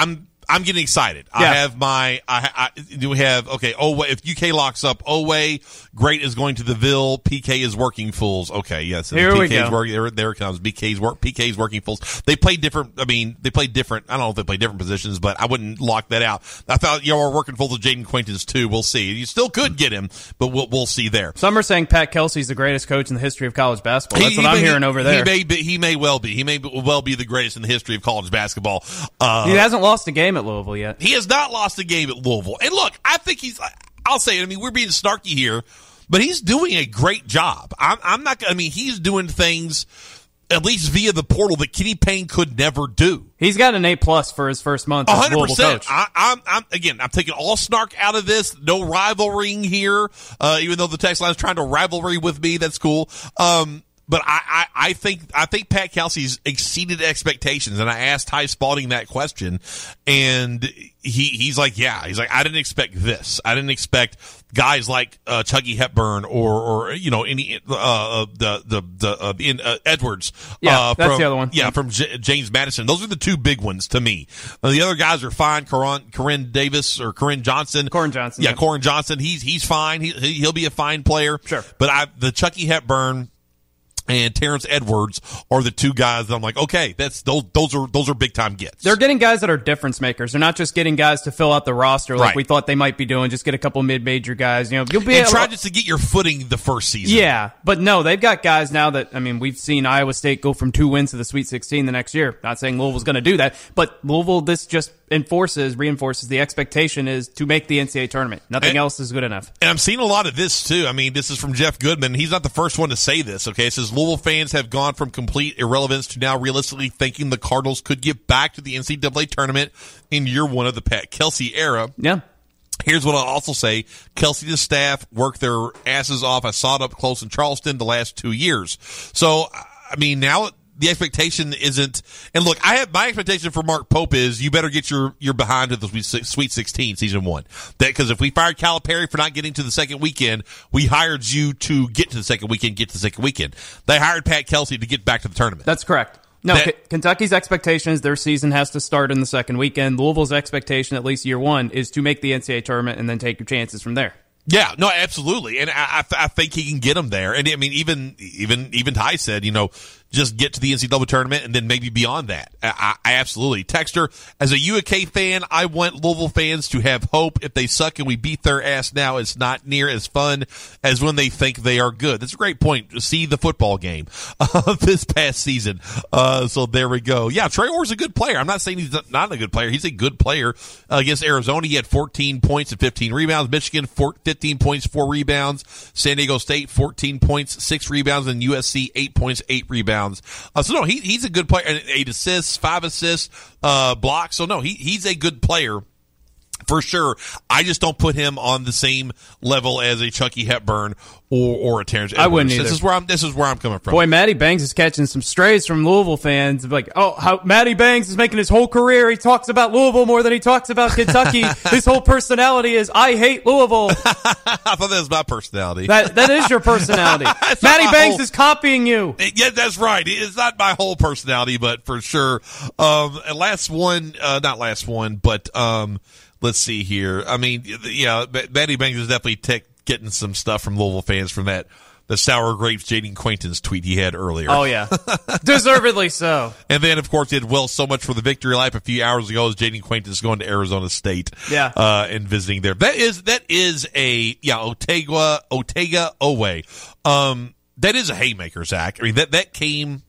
I'm getting excited. Yeah. I have my, I, I do we have, okay, oh, if U K locks up Oway, Great is going to the Ville, P K is working fools. Okay, yes. Here P K's we go. Work, there, there it comes. P K's work, P K's working fools. They play different, I mean, they play different, I don't know if they play different positions, but I wouldn't lock that out. I thought, you know, we're working fools with Jaden Quaintance too. We'll see. You still could get him, but we'll, we'll see there. Some are saying Pat Kelsey's the greatest coach in the history of college basketball. That's he, what he I'm may, hearing over there. He may, be, he may well be. He may well be the greatest in the history of college basketball. Uh, he hasn't lost a game at Louisville yet. He has not lost a game at Louisville. And look, I think he's, I'll say it, I mean, we're being snarky here, but he's doing a great job. I'm, I'm not, I mean, he's doing things, at least via the portal, that Kenny Payne could never do. He's got an A plus for his first month as Louisville coach. I, I'm, I'm, again, I'm taking all snark out of this. No rivalrying here, uh, even though the text line is trying to rivalry with me. That's cool. Um, But I, I, I think I think Pat Kelsey's exceeded expectations, and I asked Ty Spalding that question, and he he's like, yeah, he's like, I didn't expect this. I didn't expect guys like uh, Chucky Hepburn or or you know any uh, the the the uh, in, uh, Edwards. Yeah, uh, that's from, the other one. Yeah, from J- James Madison. Those are the two big ones to me. Uh, the other guys are fine. Corin, Corinne Davis or Corinne Johnson. Corin Johnson. Yeah, yeah. Corin Johnson. He's he's fine. He he'll be a fine player. Sure. But I the Chucky Hepburn and Terrence Edwards are the two guys that I'm like, okay, that's those those are those are big time gets. They're getting guys that are difference makers. They're not just getting guys to fill out the roster like right. we thought they might be doing. Just get a couple mid major guys. You know, you'll be and able try to, just to get your footing the first season. Yeah, but no, they've got guys now that I mean, we've seen Iowa State go from two wins to the Sweet sixteen the next year. Not saying Louisville's going to do that, but Louisville this just enforces reinforces the expectation is to make the N C double A tournament. Nothing and, else is good enough. And I'm seeing a lot of this too. I mean, this is from Jeff Goodman. He's not the first one to say this. Okay, it says Louisville fans have gone from complete irrelevance to now realistically thinking the Cardinals could get back to the N C double A tournament in year one of the Pat Kelsey era. Yeah. Here's what I'll also say. Kelsey and the staff worked their asses off. I saw it up close in Charleston the last two years. So, I mean, now the expectation isn't, and look, I have my expectation for Mark Pope is you better get your, your behind to the Sweet sixteen season one. That, cause if we fired Calipari for not getting to the second weekend, we hired you to get to the second weekend, get to the second weekend. They hired Pat Kelsey to get back to the tournament. That's correct. No, that, K- Kentucky's expectation is their season has to start in the second weekend. Louisville's expectation, at least year one, is to make the N C double A tournament and then take your chances from there. Yeah, no, absolutely. And I, I, I think he can get them there. And I mean, even, even, even Ty said, you know, just get to the N C double A tournament and then maybe beyond that. I, I absolutely. Texter, as a U K fan, I want Louisville fans to have hope. If they suck and we beat their ass now, it's not near as fun as when they think they are good. That's a great point. See the football game uh, this past season. Uh, so there we go. Yeah, Trey Orr's a good player. I'm not saying he's not a good player. He's a good player. Uh, against Arizona, he had fourteen points and fifteen rebounds. Michigan, fifteen points, four rebounds. San Diego State, fourteen points, six rebounds. And U S C, eight points, eight rebounds. Uh, so no, he, he's a good player. Eight assists, five assists, uh, blocks. So no, he, he's a good player for sure. I just don't put him on the same level as a Chucky Hepburn or, or a Terrence Edwards. I wouldn't either. This is where I'm, this is where I'm coming from. Boy, Matty Bangs is catching some strays from Louisville fans. Like, oh, how Matty Bangs is making his whole career. He talks about Louisville more than he talks about Kentucky. His whole personality is, I hate Louisville. I thought that was my personality. That That is your personality. Matty Bangs whole, is copying you. Yeah, that's right. It's not my whole personality, but for sure. Um, and last one, uh, not last one, but, um, let's see here. I mean, yeah, Matty Bangs is definitely tech, getting some stuff from Louisville fans from that the Sour Grapes Jaden Quaintance tweet he had earlier. Oh, yeah. Deservedly so. And then, of course, he did well so much for the victory lap a few hours ago as Jaden Quaintance going to Arizona State. Yeah. Uh, and visiting there. That is, that is a, yeah, Otega, Otega Oway. Um, that is a haymaker, Zach. I mean, that, that came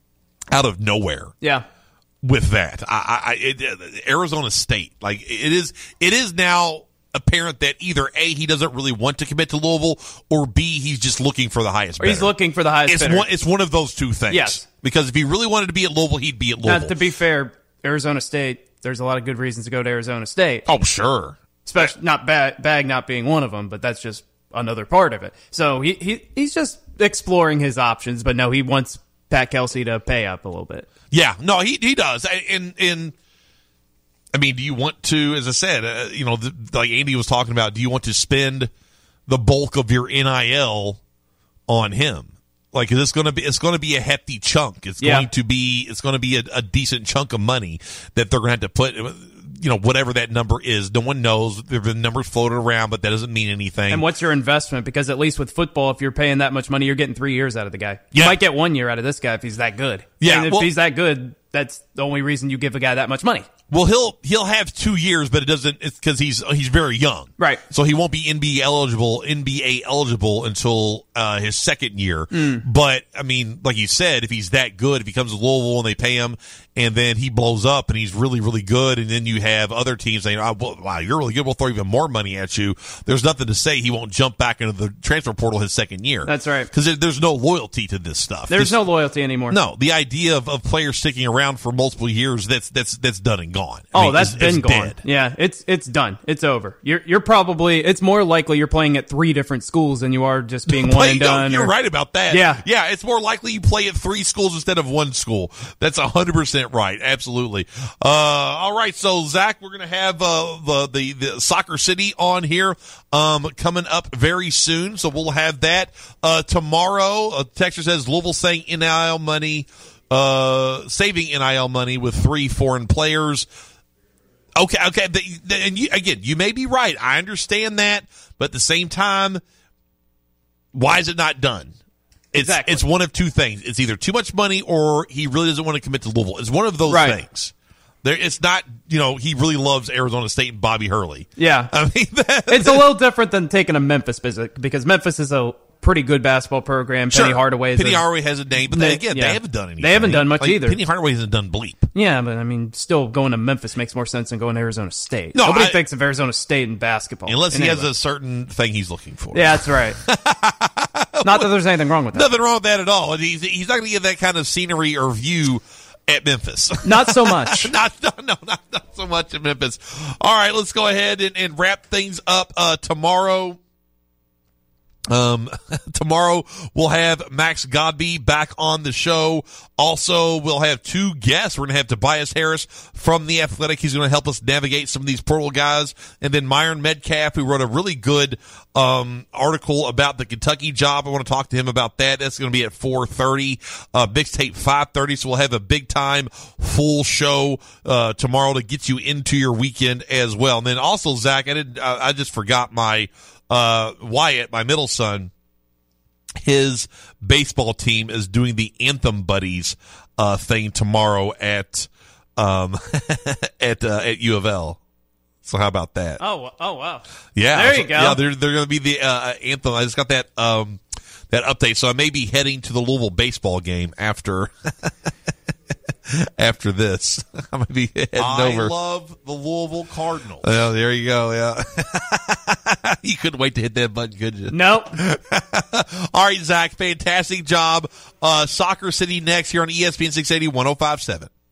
out of nowhere. Yeah. With that, I, I, it, Arizona State, like it is, it is now apparent that either A, he doesn't really want to commit to Louisville, or B, he's just looking for the highest bidder. Or he's looking for the highest it's bidder. One, it's one of those two things. Yes. Because if he really wanted to be at Louisville, he'd be at Louisville. Now, to be fair, Arizona State, there's a lot of good reasons to go to Arizona State. Oh, sure. Especially, not Bag, Bag not being one of them, but that's just another part of it. So he, he he's just exploring his options, but no, he wants Pat Kelsey to pay up a little bit. Yeah, no, he he does. And, and I mean, do you want to, as I said, uh, you know, the, like Andy was talking about, do you want to spend the bulk of your N I L on him? Like, is this going to be, it's going to be a hefty chunk. It's yeah. going to be, it's going to be a, a decent chunk of money that they're going to have to put. You you know, whatever that number is. No one knows. There have been numbers floated around, but that doesn't mean anything. And what's your investment? Because at least with football, if you're paying that much money, you're getting three years out of the guy. You yeah. might get one year out of this guy if he's that good. Yeah, and if well, he's that good, that's the only reason you give a guy that much money. Well, he'll he'll have two years, but it doesn't. It's because he's he's very young, right? So he won't be N B A eligible, N B A eligible until uh, his second year. Mm. But I mean, like you said, if he's that good, if he comes to Louisville and they pay him, and then he blows up and he's really really good, and then you have other teams saying, oh, well, "Wow, you're really good. We'll throw even more money at you." There's nothing to say he won't jump back into the transfer portal his second year. That's right, because there, there's no loyalty to this stuff. There's this, no loyalty anymore. No, the idea of, of players sticking around for multiple years that's that's that's done and gone. Oh, I mean, that's it's, been it's gone. Dead. Yeah, it's it's done. It's over. You're you're probably it's more likely you're playing at three different schools than you are just being one and done. No, you're or, right about that. Yeah, yeah. It's more likely you play at three schools instead of one school. That's a hundred percent right. Absolutely. Uh, all right. So Zach, we're gonna have uh, the the the Soccer City on here um, coming up very soon. So we'll have that uh, tomorrow. Uh, Texas says Louisville saying N I L money. Uh, saving N I L money with three foreign players. Okay, okay, the, the, and you, again, you may be right. I understand that, but at the same time, why is it not done? It's exactly. It's one of two things. It's either too much money or he really doesn't want to commit to Louisville. It's one of those right. things. There, it's not, you know, he really loves Arizona State and Bobby Hurley. Yeah, I mean, that, it's a little different than taking a Memphis visit because Memphis is a pretty good basketball program. Sure. Penny Hardaway is Penny a, Hardaway has a name, but they, again, yeah. they haven't done anything. They haven't done much like, either. Penny Hardaway hasn't done bleep. Yeah, but I mean, still going to Memphis makes more sense than going to Arizona State. No, Nobody I, thinks of Arizona State in basketball. Unless he anyway. has a certain thing he's looking for. Yeah, that's right. Not that there's anything wrong with that. Nothing wrong with that at all. He's, he's not going to get that kind of scenery or view at Memphis. Not so much. not, no, no, not, not so much at Memphis. All right, let's go ahead and, and wrap things up uh, tomorrow. Um, tomorrow we'll have Max Godby back on the show. Also, we'll have two guests. We're going to have Tobias Harris from The Athletic. He's going to help us navigate some of these portal guys. And then Myron Metcalf, who wrote a really good um article about the Kentucky job. I want to talk to him about that. That's going to be at four thirty, uh, Mixtape five thirty. So we'll have a big time full show uh tomorrow to get you into your weekend as well. And then also, Zach, I didn't, I, I just forgot my Uh, Wyatt, my middle son, his baseball team is doing the Anthem Buddies uh, thing tomorrow at um, at uh, at U of L. So how about that? Oh, oh wow! Yeah, there so, you go. Yeah, they're they're going to be the uh, Anthem. I just got that um, that update, so I may be heading to the Louisville baseball game after. After this, I'm going to be heading I over. I love the Louisville Cardinals. Oh, there you go. Yeah. You couldn't wait to hit that button, could you? Nope. All right, Zach, fantastic job. Uh, Soccer City next here on E S P N six eighty, one oh five point seven.